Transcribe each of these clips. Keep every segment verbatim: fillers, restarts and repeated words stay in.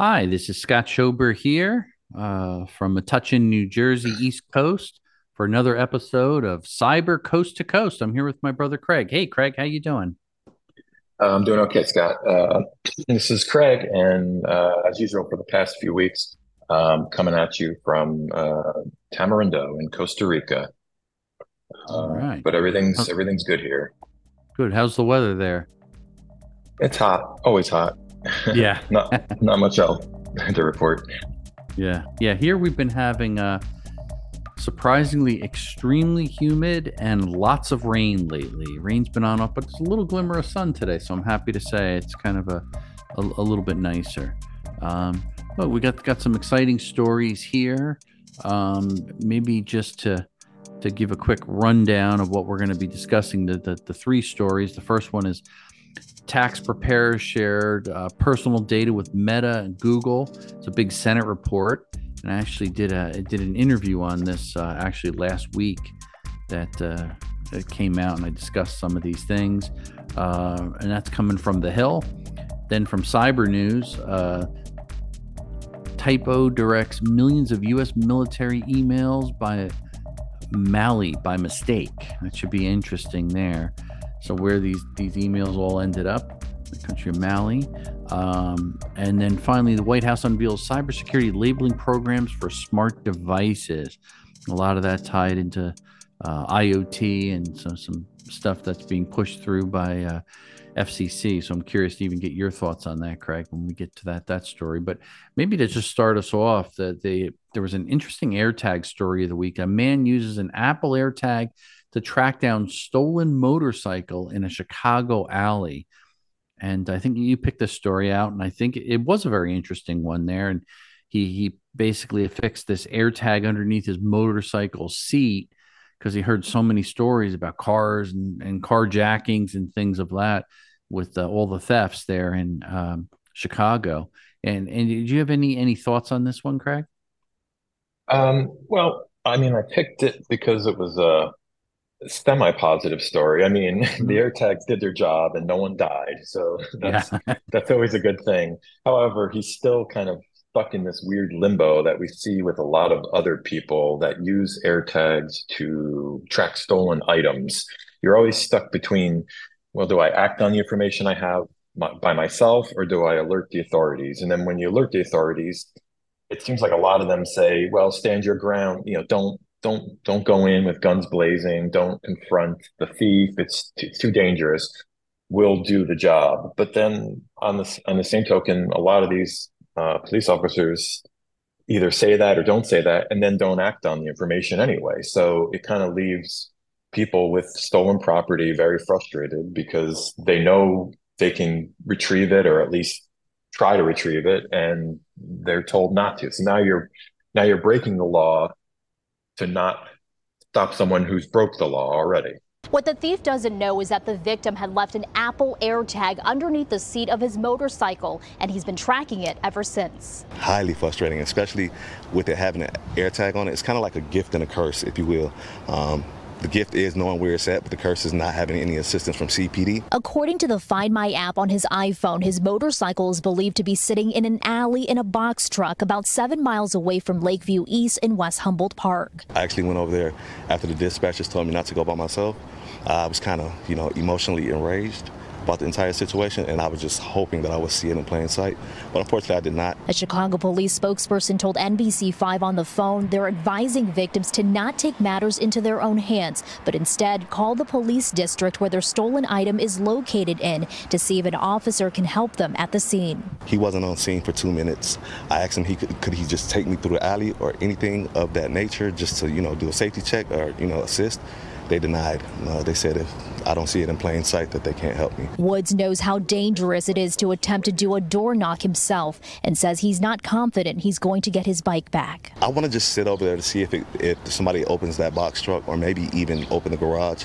Hi, this is Scott Schober here uh, from Metuchen, New Jersey, East Coast for another episode of Cyber Coast to Coast. I'm here with my brother Craig. Hey, Craig, how you doing? Uh, I'm doing okay, Scott. Uh, this is Craig, and uh, as usual, for the past few weeks, um, coming at you from uh, Tamarindo in Costa Rica. All Uh, right. but everything's How- everything's good here. Good. How's the weather there? It's hot, always hot. Yeah. Not not much else to report. Yeah. Yeah. Here we've been having uh, surprisingly extremely humid and lots of rain lately. Rain's been on up, but there's a little glimmer of sun today. So I'm happy to say it's kind of a, a, a little bit nicer. Um, but we got, got some exciting stories here. Um, maybe just to to give a quick rundown of what we're going to be discussing. The, the, the three stories. The first one is tax preparers shared uh, personal data with Meta and Google. It's a big Senate report, and I actually did a did an interview on this uh, actually last week that uh, that came out, and I discussed some of these things. Uh, and that's coming from The Hill. Then from Cyber News, uh, Typo directs millions of U S military emails by Mali by mistake. That should be interesting there. So where these these emails all ended up, the country of Mali. Um, and then finally, the White House unveils cybersecurity labeling programs for smart devices. A lot of that tied into uh, IoT and some some stuff that's being pushed through by uh, F C C. So I'm curious to even get your thoughts on that, Craig, when we get to that that story. But maybe to just start us off, that they there was an interesting AirTag story of the week. A man uses an Apple AirTag to track down stolen motorcycle in a Chicago alley. And I think you picked this story out, and I think it was a very interesting one there. And he he basically affixed this AirTag underneath his motorcycle seat because he heard so many stories about cars and, and carjackings and things of that with uh, all the thefts there in um, Chicago. And and did you have any any thoughts on this one, Craig? Um, well, I mean, I picked it because it was a semi-positive story. I mean, the Mhm. AirTags did their job and no one died, so Yeah. that's that's always a good thing. However, he's still kind of stuck in this weird limbo that we see with a lot of other people that use AirTags to track stolen items. You're always stuck between, well, do I act on the information I have my, by myself, or do I alert the authorities? And then when you alert the authorities, it seems like a lot of them say, well, stand your ground, you know, don't don't don't go in with guns blazing, don't confront the thief, it's too, it's too dangerous. We'll do the job. But then on the on the same token, a lot of these uh, police officers either say that or don't say that, and then don't act on the information anyway. So it kind of leaves people with stolen property very frustrated because they know they can retrieve it, or at least try to retrieve it, and they're told not to. So now you're now you're breaking the law to not stop someone who's broke the law already. What the thief doesn't know is that the victim had left an Apple AirTag underneath the seat of his motorcycle, and he's been tracking it ever since. Highly frustrating, especially with it having an AirTag on it. It's kind of like a gift and a curse, if you will. Um, the gift is knowing where it's at, but the curse is not having any assistance from C P D. According to the Find My app on his iPhone, his motorcycle is believed to be sitting in an alley in a box truck about seven miles away from Lakeview East in West Humboldt Park. I actually went over there after the dispatchers told me not to go by myself. Uh, I was kind of, you know, emotionally enraged about the entire situation, and I was just hoping that I would see it in plain sight. But unfortunately, I did not. A Chicago police spokesperson told N B C five on the phone they're advising victims to not take matters into their own hands, but instead call the police district where their stolen item is located in to see if an officer can help them at the scene. He wasn't on scene for two minutes. I asked him, he could, could he just take me through the alley or anything of that nature just to, you know, do a safety check or, you know, assist. They denied. Uh, they said if I don't see it in plain sight that they can't help me. Woods knows how dangerous it is to attempt to do a door knock himself and says he's not confident he's going to get his bike back. I want to just sit over there to see if, it, if somebody opens that box truck or maybe even open the garage.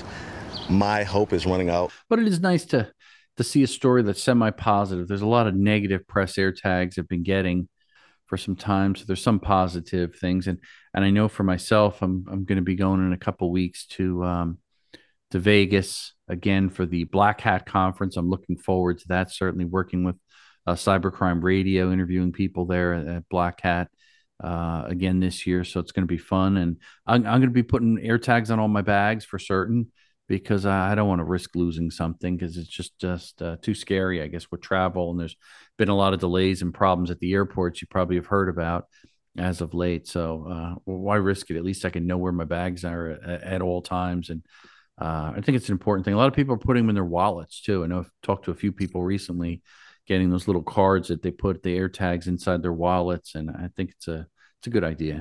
My hope is running out. But it is nice to to see a story that's semi-positive. There's a lot of negative press AirTags have been getting for some time. So there's some positive things. And and I know for myself, I'm I'm going to be going in a couple weeks to um, to Vegas again for the Black Hat Conference. I'm looking forward to that. Certainly working with uh, Cybercrime Radio, interviewing people there at, at Black Hat uh, again this year. So it's going to be fun. And I'm, I'm going to be putting air tags on all my bags for certain because I, I don't want to risk losing something because it's just, just uh, too scary, I guess, with travel. And there's been a lot of delays and problems at the airports you probably have heard about as of late. So uh, why risk it? At least I can know where my bags are at, at all times. And uh, I think it's an important thing. A lot of people are putting them in their wallets too. I know I've talked to a few people recently getting those little cards that they put the air tags inside their wallets. And I think it's a, it's a good idea.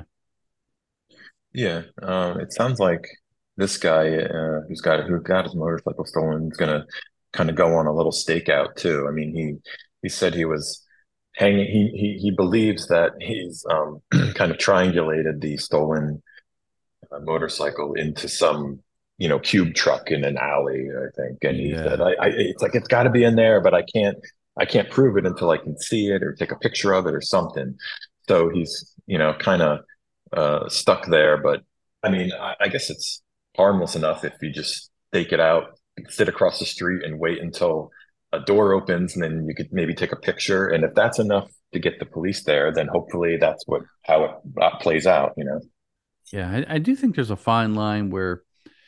Yeah, um, it sounds like this guy uh, who's got who got his motorcycle stolen is gonna kind of go on a little stakeout too. I mean, he he said he was hanging. He he he believes that he's um, kind of triangulated the stolen uh, motorcycle into some you know cube truck in an alley, I think. And he said, Yeah. I, I it's like it's got to be in there, but I can't I can't prove it until I can see it or take a picture of it or something. So he's you know kind of uh, stuck there. But I mean, I, I guess it's harmless enough if you just stake it out, sit across the street, and wait until a door opens, and then you could maybe take a picture. And if that's enough to get the police there, then hopefully that's what how it uh, plays out. You know. Yeah. I, I do think there's a fine line where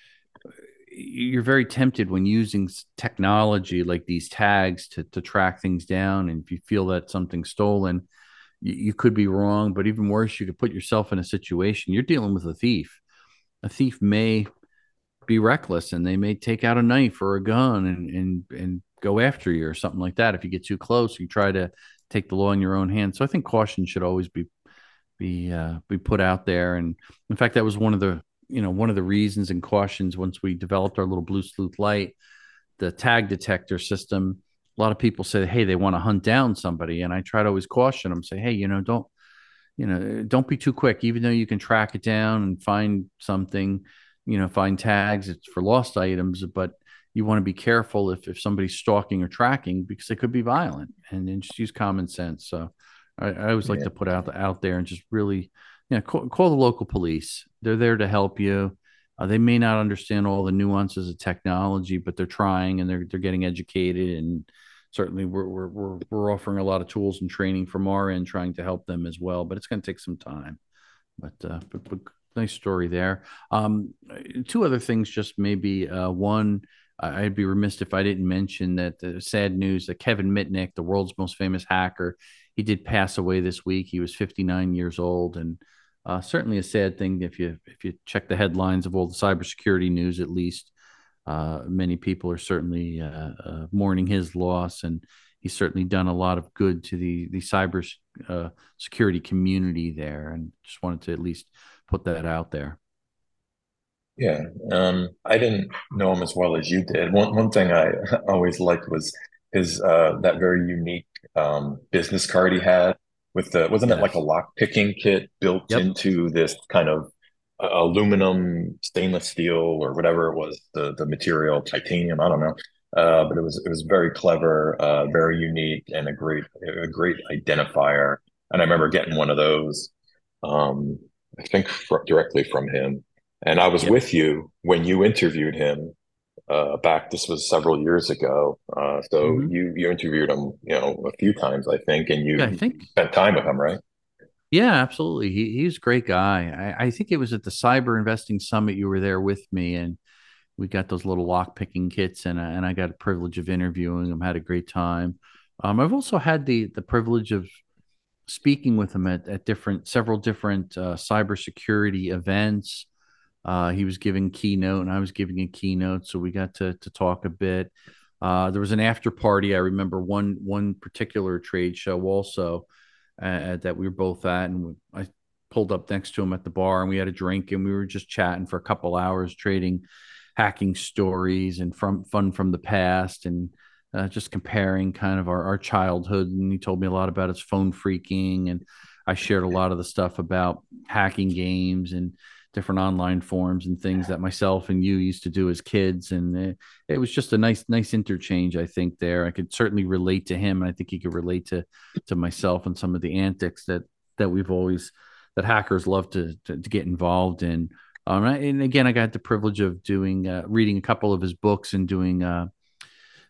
you're very tempted when using technology like these tags to, to track things down. And if you feel that something's stolen, you, you could be wrong. But even worse, you could put yourself in a situation. You're dealing with a thief. A thief may be reckless and they may take out a knife or a gun and, and, and go after you or something like that. If you get too close, you try to take the law in your own hands. So I think caution should always be be uh, be put out there. And in fact, that was one of the you know one of the reasons and cautions once we developed our little Blue Sleuth light, the tag detector system. A lot of people say, hey, they want to hunt down somebody, and I try to always caution them, say, hey, you know, don't you know, don't be too quick. Even though you can track it down and find something, you know, find tags, it's for lost items, but you want to be careful if if somebody's stalking or tracking because they could be violent, and then just use common sense. So I, I always like Yeah. to put out out there and just really, you know, call, call the local police. They're there to help you. Uh, they may not understand all the nuances of technology, but they're trying and they're they're getting educated. And certainly, we're we're we're, we're offering a lot of tools and training from our end, trying to help them as well. But it's going to take some time. But, uh, but, but nice story there. Um, two other things, just maybe uh, one. I- I'd be remiss if I didn't mention that the sad news that Kevin Mitnick, the world's most famous hacker, he did pass away this week. He was fifty-nine years old, and uh, certainly a sad thing if you if you check the headlines of all the cybersecurity news. At least uh, many people are certainly uh, uh, mourning his loss, and he's certainly done a lot of good to the the cyber uh, security community there. And just wanted to at least put that out there. Yeah, um, I didn't know him as well as you did. One one thing I always liked was his uh, that very unique um, business card he had with the wasn't it like a Yes. lock picking kit built Yep. into this kind of uh, aluminum, stainless steel, or whatever it was, the the material, titanium, I don't know. Uh, but it was it was very clever, uh, very unique, and a great a great identifier. And I remember getting one of those, um, I think fr directly from him. And I was Yep. with you when you interviewed him uh, back. This was several years ago. Uh, so Hmm. you you interviewed him, you know, a few times, I think, and Yeah, I you think. spent time with him, right? Yeah, absolutely. He he's a great guy. I, I think it was at the Cyber Investing Summit you were there with me, and we got those little lock picking kits, and I- and I got a privilege of interviewing him. Had a great time. Um, I've also had the the privilege of speaking with him at, at different several different uh, cybersecurity events. Uh, he was giving keynote, and I was giving a keynote, so we got to to talk a bit. Uh, there was an after party. I remember one one particular trade show also uh, that we were both at, and I pulled up next to him at the bar, and we had a drink, and we were just chatting for a couple hours, trading hacking stories and from fun from the past, and uh, just comparing kind of our, our childhood. And he told me a lot about his phone freaking, and I shared a lot of the stuff about hacking games and different online forums and things that myself and you used to do as kids. And it, it was just a nice, nice interchange, I think, there. I could certainly relate to him. And I think he could relate to to myself and some of the antics that that we've always that hackers love to to, to get involved in. Um, and again, I got the privilege of doing uh, reading a couple of his books and doing uh,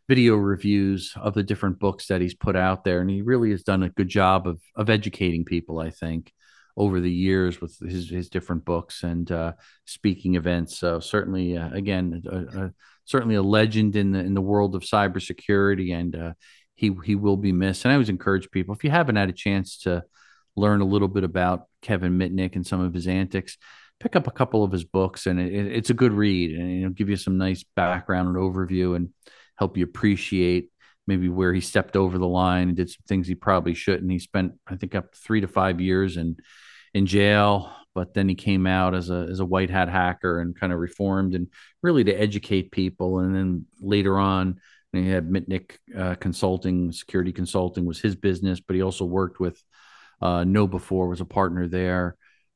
video reviews of the different books that he's put out there, and he really has done a good job of of educating people, I think, over the years with his his different books and uh, speaking events. So certainly, uh, again, a, a, certainly a legend in the in the world of cybersecurity, and uh, he he will be missed. And I always encourage people, if you haven't had a chance to learn a little bit about Kevin Mitnick and some of his antics, pick up a couple of his books, and it, it's a good read, and it'll give you some nice background and overview, and help you appreciate maybe where he stepped over the line and did some things he probably shouldn't. He spent, I think, up to three to five years in in jail, but then he came out as a as a white hat hacker and kind of reformed, and really to educate people. And then later on, he had Mitnick uh, Consulting, Security Consulting was his business, but he also worked with uh, KnowBe4, was a partner there,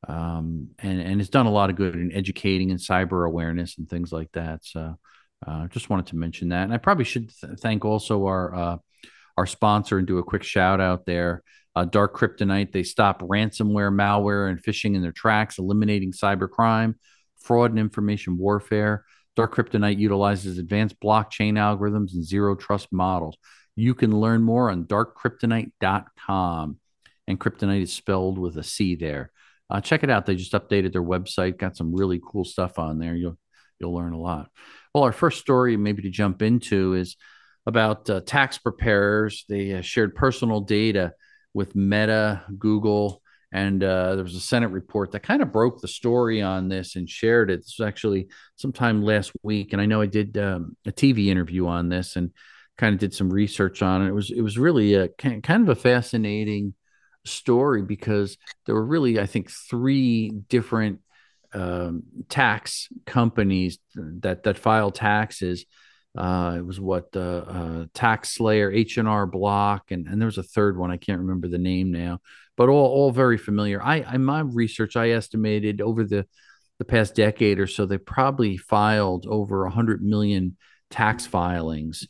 um, and and has done a lot of good in educating and cyber awareness and things like that. So uh, just wanted to mention that. And I probably should th- thank also our uh, our sponsor and do a quick shout out there. Uh, Dark Kryptonite, they stop ransomware, malware, and phishing in their tracks, eliminating cybercrime, fraud, and information warfare. Dark Kryptonite utilizes advanced blockchain algorithms and zero trust models. You can learn more on dark kryptonite dot com. And Kryptonite is spelled with a C there. Uh, check it out. They just updated their website, got some really cool stuff on there. You'll you'll learn a lot. Well, our first story, maybe to jump into, is about uh, tax preparers. They uh, shared personal data with Meta, Google, and uh, there was a Senate report that kind of broke the story on this and shared it. This was actually sometime last week, and I know I did um, a T V interview on this and kind of did some research on it. It was it was really a kind of a fascinating story, because there were really, I think, three different um, tax companies that that file taxes. Uh, it was what uh, uh, TaxSlayer, H and R Block, and, and there was a third one. I can't remember the name now, but all all very familiar. I, in my research, I estimated over the the past decade or so, they probably filed over a hundred million tax filings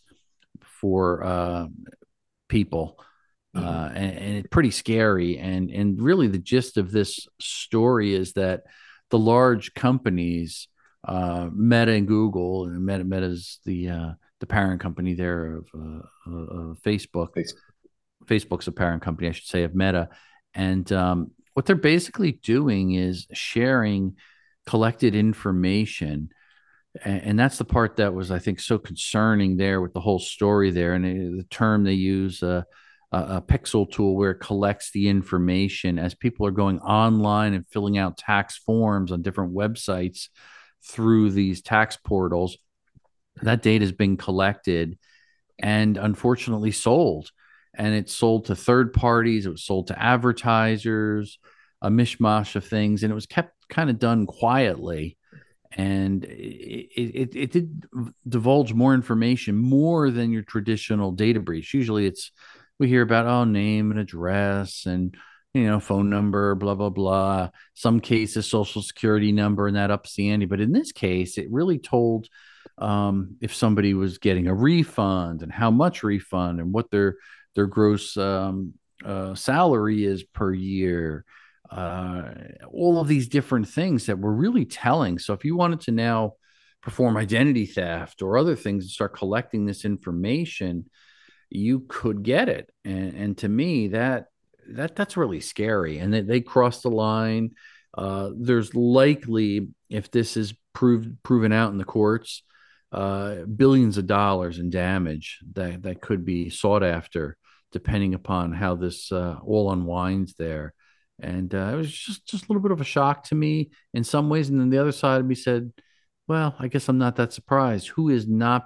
for uh, people, mm-hmm. uh, and, and it's pretty scary. And and really, the gist of this story is that the large companies, Uh, Meta and Google, and Meta Meta's the uh, the parent company there of, uh, of Facebook. Facebook. Facebook's a parent company, I should say, of Meta. And um, what they're basically doing is sharing collected information, and, and that's the part that was, I think, so concerning there with the whole story there. And it, the term they use, uh, a, a pixel tool, where it collects the information as people are going online and filling out tax forms on different websites through these tax portals. That data is being collected and unfortunately sold. And it's sold to third parties. It was sold to advertisers, a mishmash of things. And it was kept kind of done quietly. And it, it, it did divulge more information, more than your traditional data breach. Usually it's, we hear about, oh, name and address and, you know, phone number, blah, blah, blah. Some cases, social security number, and that ups the ante. But in this case, it really told um, if somebody was getting a refund and how much refund and what their their gross um, uh, salary is per year. Uh, all of these different things that were really telling. So if you wanted to now perform identity theft or other things and start collecting this information, you could get it. And, and to me, that that that's really scary. And they, they crossed the line. Uh, there's likely, if this is proved proven out in the courts, uh, billions of dollars in damage that, that could be sought after, depending upon how this uh, all unwinds there. And uh, it was just, just a little bit of a shock to me in some ways. And then the other side of me said, well, I guess I'm not that surprised. Who is not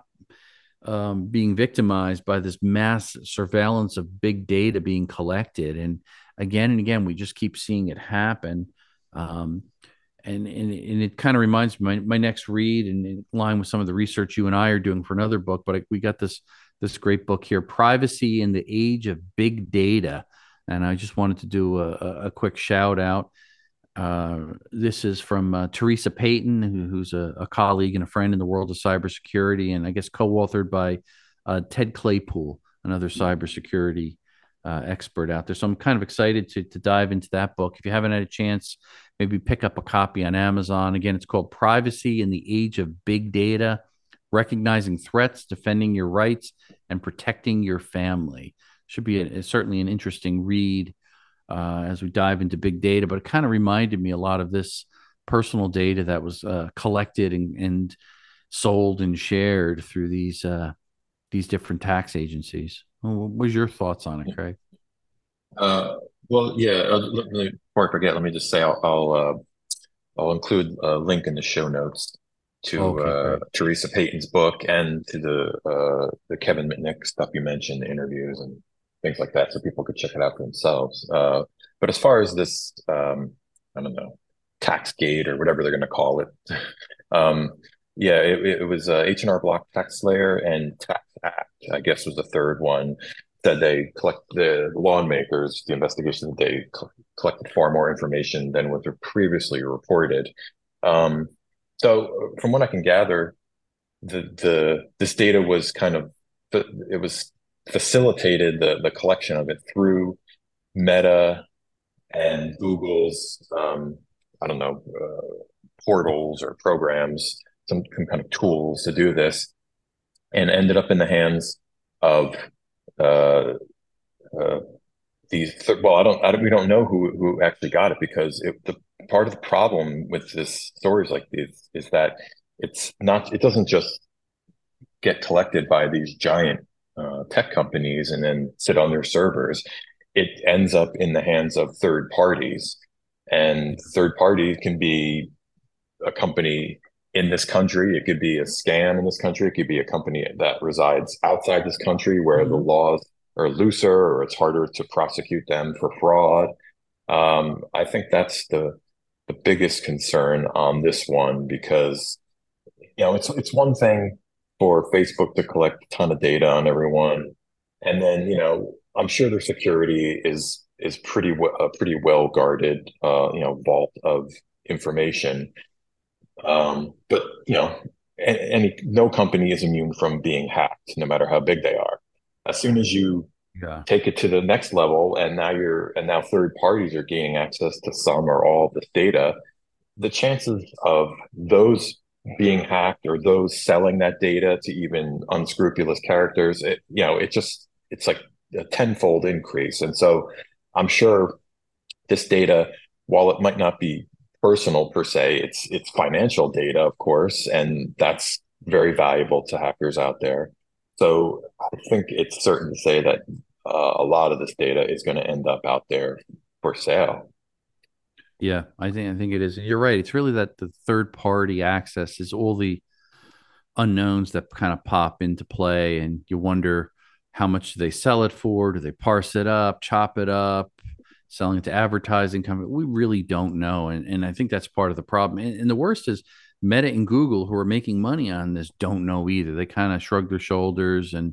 um, being victimized by this mass surveillance of big data being collected? And again and again, we just keep seeing it happen. Um, and, and, and it kind of reminds me, my, my next read, and in line with some of the research you and I are doing for another book, but I, we got this, this great book here, Privacy in the Age of Big Data. And I just wanted to do a, a quick shout out. Uh, this is from uh, Teresa Payton, who, who's a, a colleague and a friend in the world of cybersecurity, and I guess co-authored by uh, Ted Claypool, another cybersecurity uh, expert out there. So I'm kind of excited to, to dive into that book. If you haven't had a chance, maybe pick up a copy on Amazon. Again, it's called Privacy in the Age of Big Data recognizing threats, defending your rights, and protecting your family. Should be a, certainly an interesting read uh, as we dive into big data, but it kind of reminded me a lot of this personal data that was uh, collected and, and sold and shared through these uh, these different tax agencies. What was your thoughts on it, Craig? Uh, well, yeah. Uh, let me, before I forget, let me just say I'll I'll, uh, I'll include a link in the show notes to Okay, uh, great. Teresa Payton's book and to the uh, the Kevin Mitnick stuff you mentioned, the interviews and things like that, so people could check it out for themselves. Uh, but as far as this, um, I don't know, Taxgate or whatever they're going to call it, um, yeah, it, it was uh, H and R Block, TaxSlayer, and Tax Act, I guess, was the third one. That they collect the lawmakers, the investigation that they co- collected far more information than was previously reported. Um, so, from what I can gather, the the this data was kind of it was facilitated the the collection of it through Meta and Google's um, I don't know uh, portals or programs, some, some kind of tools to do this, and ended up in the hands of uh, uh, these. Th- well, I don't, I don't, we don't know who who actually got it because it, the part of the problem with this stories like these is that it's not, it doesn't just get collected by these giant uh, tech companies and then sit on their servers. It ends up in the hands of third parties, and third parties can be a company in this country. It could be a scam in this country. It could be a company that resides outside this country where mm-hmm. the laws are looser or it's harder to prosecute them for fraud. Um, I think that's the the biggest concern on this one because, you know, it's it's one thing for Facebook to collect a ton of data on everyone, and then, you know, I'm sure their security is is pretty a pretty well guarded, uh, you know, vault of information. Um, but you know, any no company is immune from being hacked, no matter how big they are. As soon as you yeah. take it to the next level, and now you're and now third parties are gaining access to some or all of this data, the chances of those being hacked or those selling that data to even unscrupulous characters, it, you know, it just it's like a tenfold increase. And so, I'm sure this data, while it might not be personal per se, it's it's financial data, of course, and that's very valuable to hackers out there. So I think it's certain to say that uh, a lot of this data is going to end up out there for sale. Yeah, I think I think it is. You're right. It's really that the third party access is all the unknowns that kind of pop into play, and you wonder how much do they sell it for? Do they parse it up, chop it up? Selling it to advertising company, we really don't know, and and I think that's part of the problem. And, and the worst is Meta and Google, who are making money on this, don't know either. They kind of shrug their shoulders, and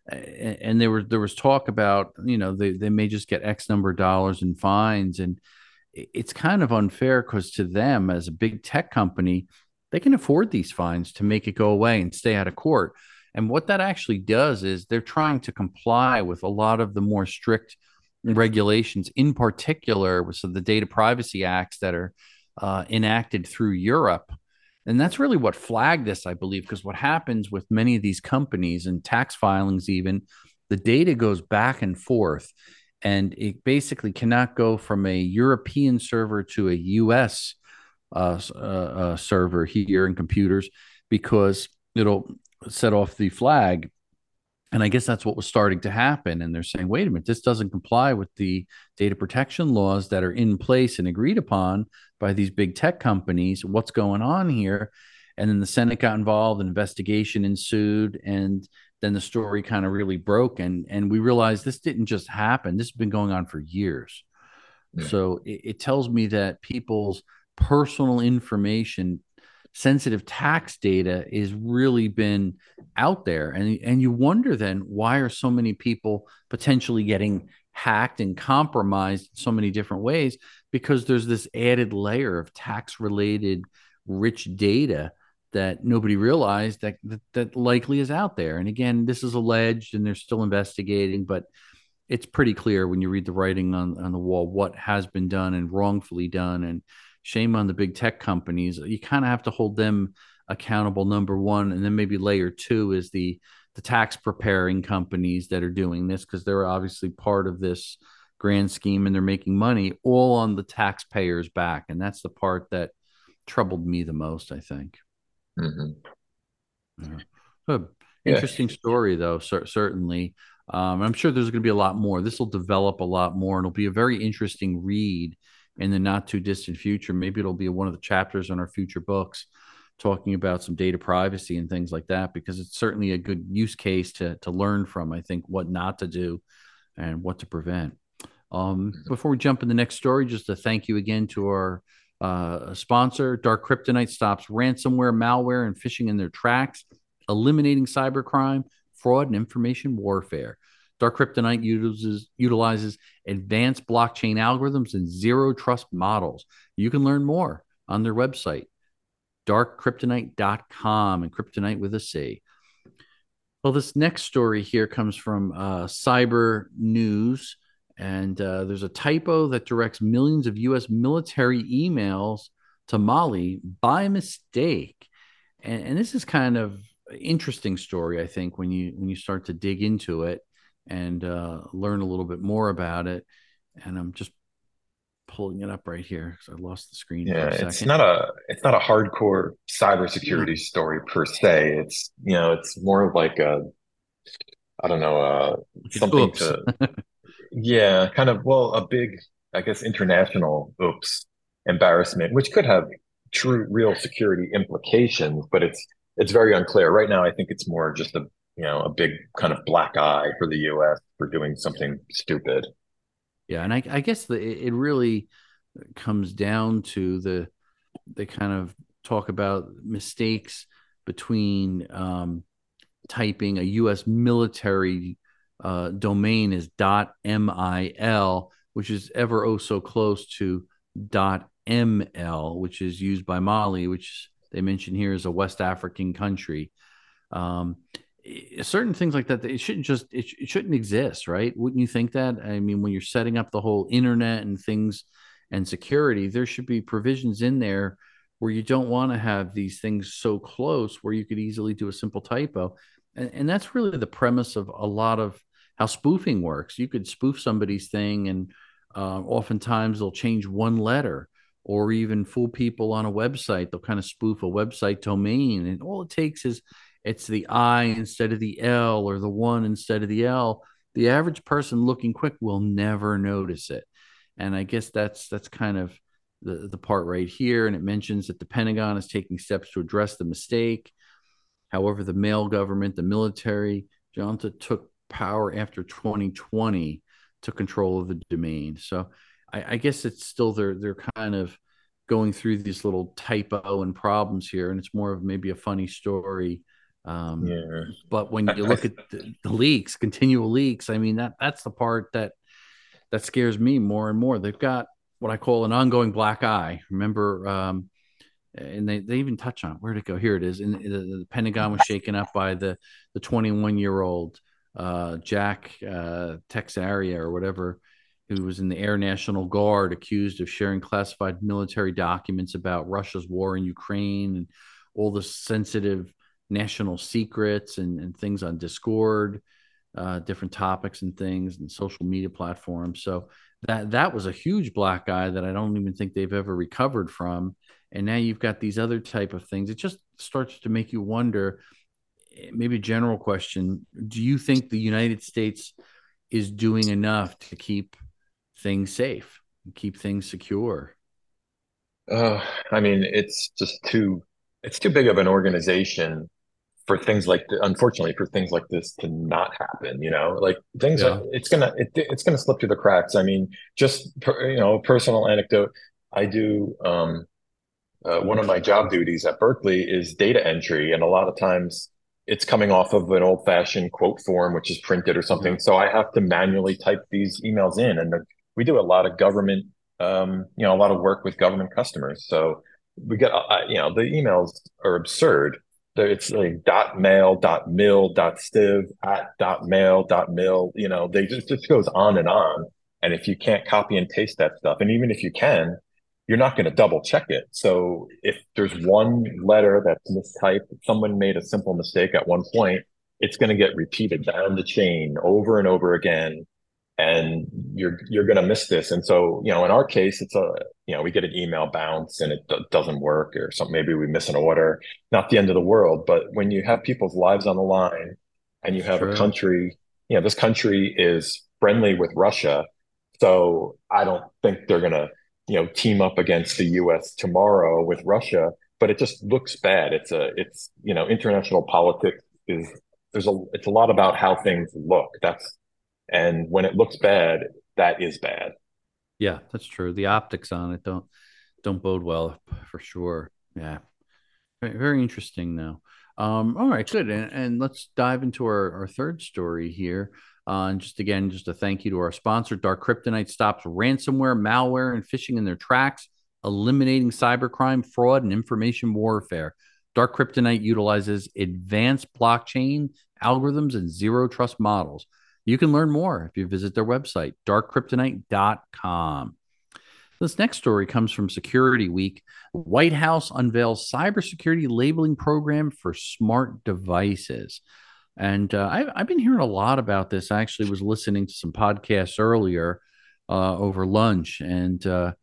and there was there was talk about, you know, they they may just get X number of dollars in fines, and it's kind of unfair because to them as a big tech company, they can afford these fines to make it go away and stay out of court. And what that actually does is they're trying to comply with a lot of the more strict regulations, in particular with some of the data privacy acts that are uh, enacted through Europe. And that's really what flagged this, I believe, because what happens with many of these companies and tax filings, even the data goes back and forth, and it basically cannot go from a European server to a U S uh, uh, uh, server here in computers because it'll set off the flag. And I guess that's what was starting to happen. And they're saying, wait a minute, this doesn't comply with the data protection laws that are in place and agreed upon by these big tech companies. What's going on here? And then the Senate got involved, an investigation ensued, and then the story kind of really broke. And, and we realized this didn't just happen. This has been going on for years. Yeah. So it, it tells me that people's personal information, sensitive tax data is really been out there. And, and you wonder then, why are so many people potentially getting hacked and compromised in so many different ways? Because there's this added layer of tax related rich data that nobody realized that, that that likely is out there. And again, this is alleged and they're still investigating, but it's pretty clear when you read the writing on, on the wall what has been done and wrongfully done. And shame on the big tech companies. You kind of have to hold them accountable, number one, and then maybe layer two is the the tax preparing companies that are doing this, because they're obviously part of this grand scheme and they're making money all on the taxpayers' back. And that's the part that troubled me the most, I think. Mm-hmm. Yeah. Good. Interesting yeah. story, though, cer- certainly. Um, I'm sure there's going to be a lot more. This will develop a lot more, and it'll be a very interesting read in the not too distant future. Maybe it'll be one of the chapters in our future books talking about some data privacy and things like that, because it's certainly a good use case to to learn from, I think, what not to do and what to prevent. Um, before we jump in the next story, just a thank you again to our uh, sponsor. Dark Kryptonite stops ransomware, malware, and phishing in their tracks, eliminating cybercrime, fraud, and information warfare. Dark Kryptonite utilizes, utilizes advanced blockchain algorithms and zero trust models. You can learn more on their website, dark kryptonite dot com, and kryptonite with a C. Well, this next story here comes from uh, Cyber News, and uh, there's a typo that directs millions of U S military emails to Mali by mistake. And, and this is kind of an interesting story, I think, when you when you start to dig into it and uh, learn a little bit more about it. And I'm just pulling it up right here because I lost the screen yeah, for a second. It's not a it's not a hardcore cybersecurity yeah. story per se. It's you know it's more of like a I don't know uh, something oops. to yeah kind of well a big I guess international oops embarrassment, which could have true real security implications, but it's it's very unclear right now. I think it's more just a you know a big kind of black eye for the U S for doing something stupid. Yeah, and I, I guess the, it really comes down to the they kind of talk about mistakes between um, typing a U S military uh, domain as .mil, which is ever oh so close to .ml, which is used by Mali, which they mention here is a West African country. Um, certain things like that, it shouldn't just it, it shouldn't exist, right? Wouldn't you think that? I mean, when you're setting up the whole internet and things and security, there should be provisions in there where you don't want to have these things so close where you could easily do a simple typo. And, and that's really the premise of a lot of how spoofing works. You could spoof somebody's thing, and uh, oftentimes they'll change one letter, or even fool people on a website. They'll kind of spoof a website domain, and all it takes is it's the I instead of the L or the one instead of the L. The average person looking quick will never notice it. And I guess that's that's kind of the, the part right here. And it mentions that the Pentagon is taking steps to address the mistake. However, the male government, the military, junta took power after twenty twenty, took control of the domain. So I, I guess it's still they're they're kind of going through these little typo and problems here. And it's more of maybe a funny story. Um, yeah. But when you look at the, the leaks, continual leaks, I mean, that that's the part that that scares me more and more. They've got what I call an ongoing black eye. Remember, um, and they, they even touch on it. Where'd it go? Here it is. And the, the Pentagon was shaken up by the the twenty-one year old uh, Jack uh, Teixeira or whatever, who was in the Air National Guard, accused of sharing classified military documents about Russia's war in Ukraine and all the sensitive national secrets and, and things on Discord, uh, different topics and things, and social media platforms. So that that was a huge black eye that I don't even think they've ever recovered from. And now you've got these other type of things. It just starts to make you wonder, maybe a general question, do you think the United States is doing enough to keep things safe, keep things secure? Uh, I mean, it's just too, it's too big of an organization for things like, the, unfortunately, for things like this to not happen. You know, like things, yeah. are, it's gonna, it, it's gonna slip through the cracks. I mean, just per, you know, a personal anecdote. I do. Um, uh, one of my job duties at Berkeley is data entry, and a lot of times it's coming off of an old-fashioned quote form, which is printed or something. Mm-hmm. So I have to manually type these emails in, and we do a lot of government, um, you know, a lot of work with government customers. So we get, uh, you know, the emails are absurd. It's like dot mail, dot mil, dot stiv, at dot mail, dot mil. You know, they just, just goes on and on. And if you can't copy and paste that stuff, and even if you can, you're not going to double check it. So if there's one letter that's mistyped, someone made a simple mistake at one point, it's going to get repeated down the chain over and over again, and you're you're going to miss this. And so, you know, in our case, it's a, you know, we get an email bounce and it d- doesn't work or something. Maybe we miss an order. Not the end of the world, but when you have people's lives on the line and you It's have a true. country, you know, this country is friendly with Russia, so I don't think they're going to, you know, team up against the U S tomorrow with Russia. But it just looks bad. It's a, it's, you know, international politics is, there's a, it's a lot about how things look. That's, and when it looks bad, that is bad. Yeah, that's true. The optics on it don't don't bode well for sure. Yeah. Very, very interesting though. Um, all right, good. And, and let's dive into our, our third story here. Uh, and just again, just a thank you to our sponsor. Dark Kryptonite stops ransomware, malware, and phishing in their tracks, eliminating cybercrime, fraud, and information warfare. Dark Kryptonite utilizes advanced blockchain algorithms and zero trust models. You can learn more if you visit their website, dark kryptonite dot com. This next story comes from Security Week. White House unveils cybersecurity labeling program for smart devices. And uh, I've, I've been hearing a lot about this. I actually was listening to some podcasts earlier uh, over lunch, and uh,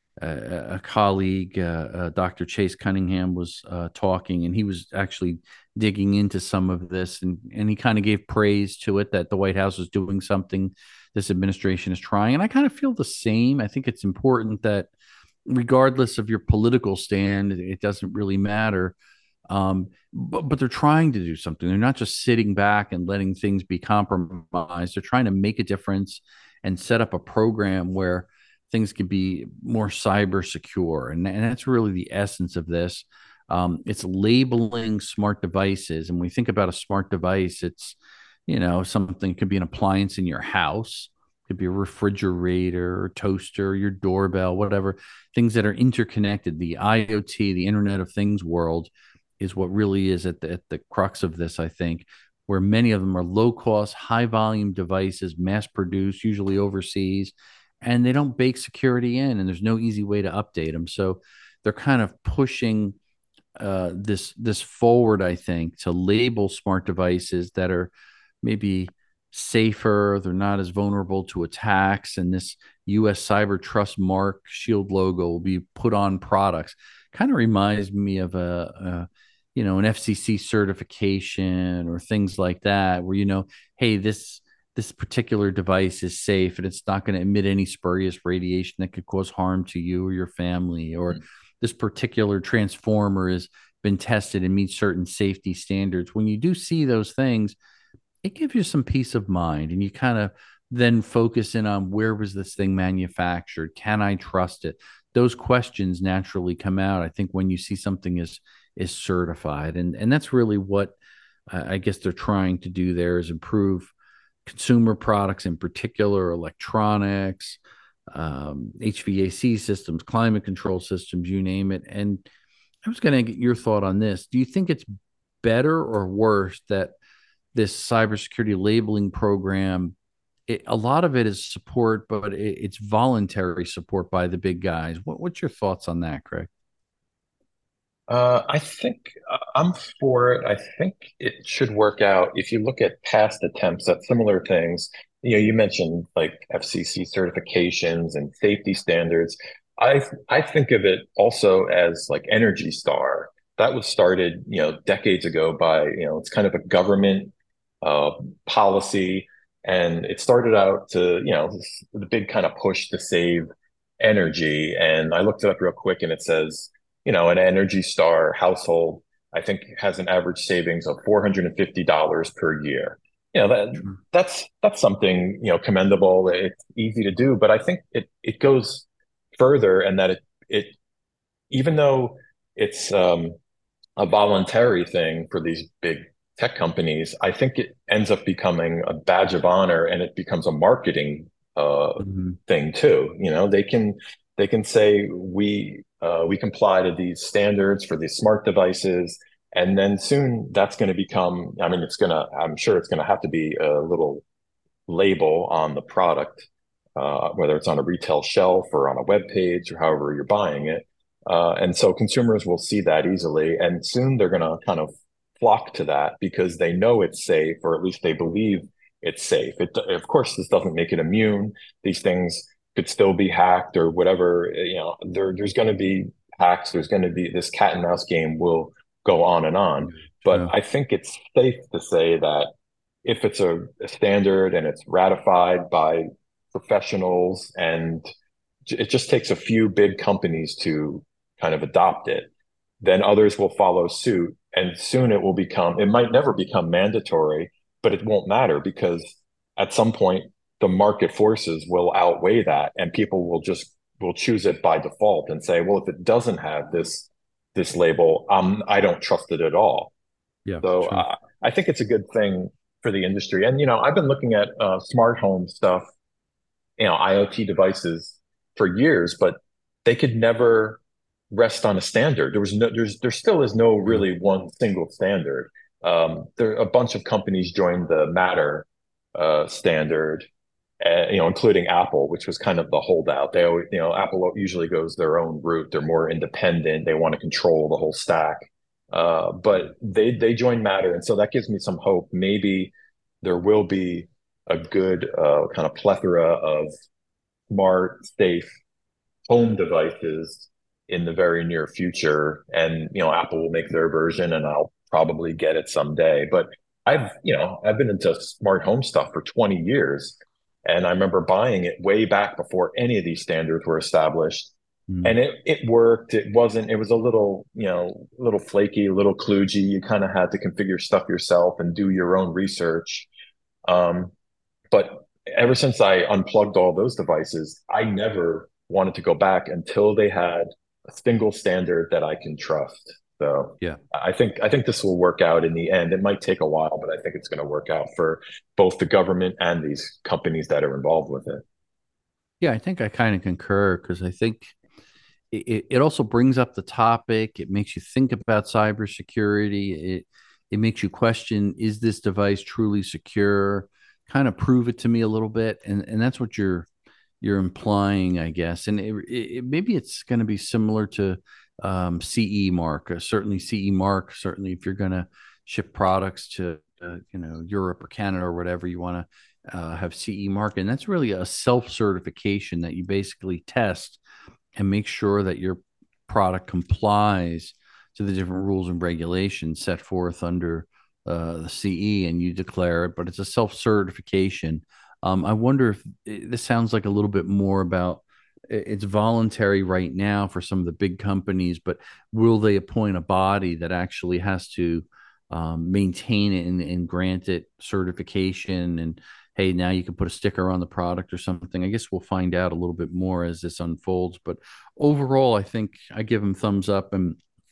a, a colleague, uh, uh, Doctor Chase Cunningham, was uh, talking, and he was actually digging into some of this, and, and he kind of gave praise to it that the White House is doing something this administration is trying. And I kind of feel the same. I think it's important that regardless of your political stand, it doesn't really matter. Um, but, but they're trying to do something. They're not just sitting back and letting things be compromised. They're trying to make a difference and set up a program where things can be more cyber secure. And, and that's really the essence of this. Um, it's labeling smart devices. And when we think about a smart device, it's, you know, something could be an appliance in your house, could be a refrigerator or toaster, your doorbell, whatever, things that are interconnected. The IoT, the Internet of Things world is what really is at the, at the crux of this, I think, where many of them are low cost, high volume devices, mass produced, usually overseas, and they don't bake security in, and there's no easy way to update them. So they're kind of pushing uh, this this forward, I think, to label smart devices that are maybe safer, they're not as vulnerable to attacks, and this U S Cyber Trust Mark Shield logo will be put on products. Kind of reminds me of a, a you know, an F C C certification or things like that, where, you know, hey, this this particular device is safe and it's not going to emit any spurious radiation that could cause harm to you or your family, or mm-hmm. this particular transformer has been tested and meets certain safety standards. When you do see those things, it gives you some peace of mind, and you kind of then focus in on, where was this thing manufactured? Can I trust it? Those questions naturally come out, I think, when you see something is is certified, and and that's really what uh, I guess they're trying to do there, is improve consumer products, in particular electronics, um, H V A C systems, climate control systems, you name it. And I was going to get your thought on this. Do you think it's better or worse that this cybersecurity labeling program, it, a lot of it is support, but it, it's voluntary support by the big guys? What, what's your thoughts on that, Craig? Uh, I think uh, I'm for it. I think it should work out. If you look at past attempts at similar things, you know, you mentioned like F C C certifications and safety standards. I I think of it also as like Energy Star. That was started, you know, decades ago by, you know, it's kind of a government uh, policy, and it started out to, you know, the big kind of push to save energy. And I looked it up real quick, and it says, you know, an Energy Star household, I think, has an average savings of four hundred fifty dollars per year. You know, that Sure. that's that's something, you know, commendable. It's easy to do, but I think it it goes further, and that it it even though it's um, a voluntary thing for these big tech companies, I think it ends up becoming a badge of honor, and it becomes a marketing uh, Mm-hmm. thing too. You know, they can they can say we uh, we comply to these standards for these smart devices, and then soon that's going to become. I mean, it's gonna. I'm sure it's going to have to be a little label on the product uh, whether it's on a retail shelf or on a web page or however you're buying it. Uh, and so consumers will see that easily, and soon they're going to kind of flock to that because they know it's safe, or at least they believe it's safe. It, of course, this doesn't make it immune. These things could still be hacked or whatever. You know, there, there's going to be hacks. There's going to be this cat and mouse game will go on and on. But Yeah. I think it's safe to say that if it's a, a standard and it's ratified by professionals, and it just takes a few big companies to kind of adopt it, then others will follow suit. And soon it will become, it might never become mandatory, but it won't matter because at some point the market forces will outweigh that, and people will just will choose it by default and say, well, if it doesn't have this this label, um, I don't trust it at all. Yeah. So True. uh, I think it's a good thing for the industry. And you know, I've been looking at uh, smart home stuff, you know, IoT devices for years, but they could never rest on a standard. There was no, there's, there still is no really one single standard. Um, there a bunch of companies joined the Matter uh, standard, uh, you know, including Apple, which was kind of the holdout. They always, you know, Apple usually goes their own route. They're more independent. They want to control the whole stack. Uh, but they they joined Matter, and so that gives me some hope. Maybe there will be a good uh, kind of plethora of smart, safe home devices in the very near future. And, you know, Apple will make their version and I'll probably get it someday. But I've, you know, I've been into smart home stuff for twenty years. And I remember buying it way back before any of these standards were established. Mm. And it, it worked. It wasn't, it was a little, you know, a little flaky, a little kludgy. You kind of had to configure stuff yourself and do your own research. Um, but ever since I unplugged all those devices, I never wanted to go back until they had a single standard that I can trust. So Yeah. I think I think this will work out in the end. It might take a while, but I think it's going to work out for both the government and these companies that are involved with it. Yeah, I think I kind of concur because I think it, it also brings up the topic. It makes you think about cybersecurity. It it makes you question, is this device truly secure? Kind of prove it to me a little bit. And and that's what you're you're implying, I guess. And it, it, maybe it's going to be similar to um, C E mark. Uh, certainly C E mark. Certainly, if you're going to ship products to uh, you know Europe or Canada or whatever, you want to uh, have C E mark, and that's really a self certification that you basically test and make sure that your product complies to the different rules and regulations set forth under uh, the C E, and you declare it. But it's a self certification. Um, I wonder if this sounds like a little bit more about it's voluntary right now for some of the big companies, but will they appoint a body that actually has to um, maintain it and, and grant it certification? And hey, now you can put a sticker on the product or something. I guess we'll find out a little bit more as this unfolds. But overall, I think I give them thumbs up and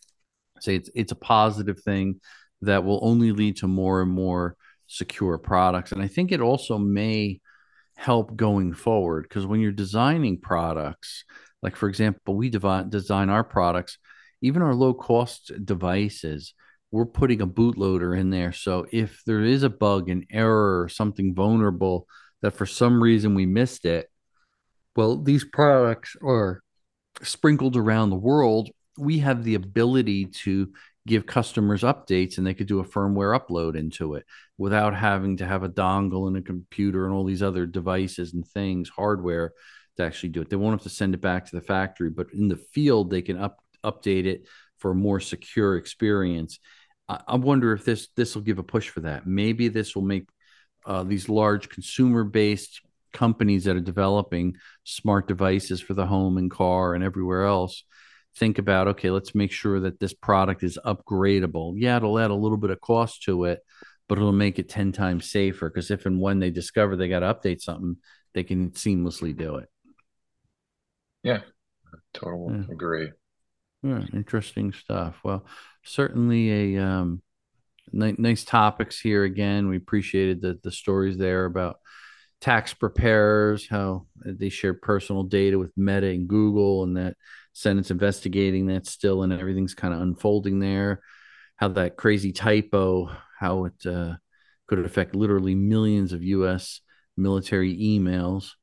say it's it's a positive thing that will only lead to more and more secure products. And I think it also may help going forward because when you're designing products, like for example, we devi- design our products, even our low cost devices, we're putting a bootloader in there. So if there is a bug, an error, or something vulnerable that for some reason we missed it, well, these products are sprinkled around the world. We have the ability to give customers updates and they could do a firmware upload into it without having to have a dongle and a computer and all these other devices and things, hardware to actually do it. They won't have to send it back to the factory, but in the field, they can up, update it for a more secure experience. I, I wonder if this this will give a push for that. Maybe this will make uh, these large consumer-based companies that are developing smart devices for the home and car and everywhere else think about, okay, let's make sure that this product is upgradable. Yeah, it'll add a little bit of cost to it, but it'll make it ten times safer because if and when they discover they got to update something, they can seamlessly do it. Yeah, totally Yeah. agree. Yeah, interesting stuff. Well, certainly a um, ni- nice topics here again. We appreciated the, the stories there about tax preparers, how they share personal data with Meta and Google, and that Senate's investigating that still, and everything's kind of unfolding there. How that crazy typo, how it uh, could affect literally millions of U S military emails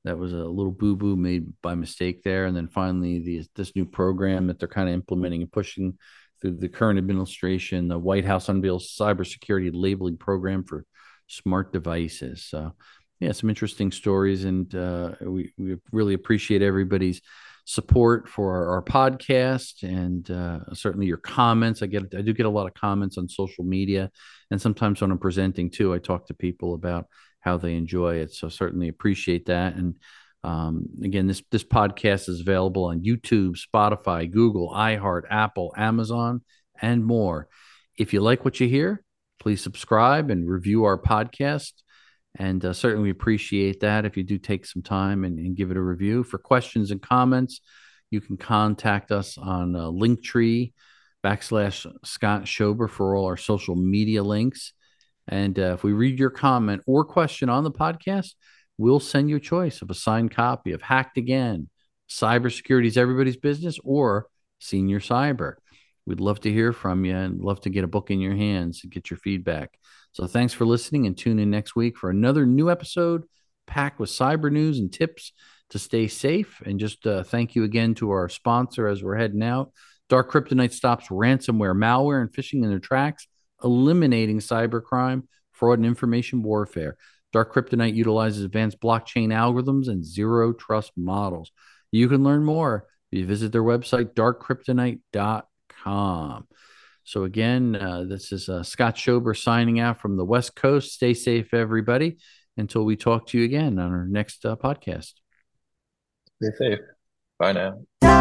that was a little boo-boo made by mistake there. And then finally, the, this new program that they're kind of implementing and pushing through the current administration, the White House unveils cybersecurity labeling program for smart devices. So, yeah, some interesting stories, and uh, we, we really appreciate everybody's support for our, our podcast, and uh, certainly your comments. I get I do get a lot of comments on social media, and sometimes when I'm presenting too, I talk to people about how they enjoy it. So certainly appreciate that. And um, again, this this podcast is available on YouTube, Spotify, Google, iHeart, Apple, Amazon, and more. If you like what you hear, please subscribe and review our podcast. And uh, certainly appreciate that if you do take some time and, and give it a review. For questions and comments, you can contact us on uh, Linktree backslash Scott Schober for all our social media links. And uh, if we read your comment or question on the podcast, we'll send you a choice of a signed copy of Hacked Again, Cybersecurity is Everybody's Business, or Senior Cyber. We'd love to hear from you and love to get a book in your hands and get your feedback. So thanks for listening, and tune in next week for another new episode packed with cyber news and tips to stay safe. And just uh, thank you again to our sponsor as we're heading out. Dark Kryptonite stops ransomware, malware, and phishing in their tracks, eliminating cybercrime, fraud, and information warfare. Dark Kryptonite utilizes advanced blockchain algorithms and zero trust models. You can learn more if you visit their website, dark kryptonite dot com. So again, uh, this is uh, Scott Schober signing out from the West Coast. Stay safe, everybody, until we talk to you again on our next uh, podcast. Stay safe. Bye now.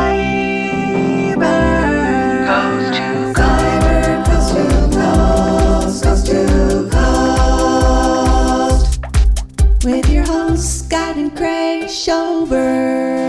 Cyber coast to coast, coast to coast, with your hosts Scott and Craig Schober.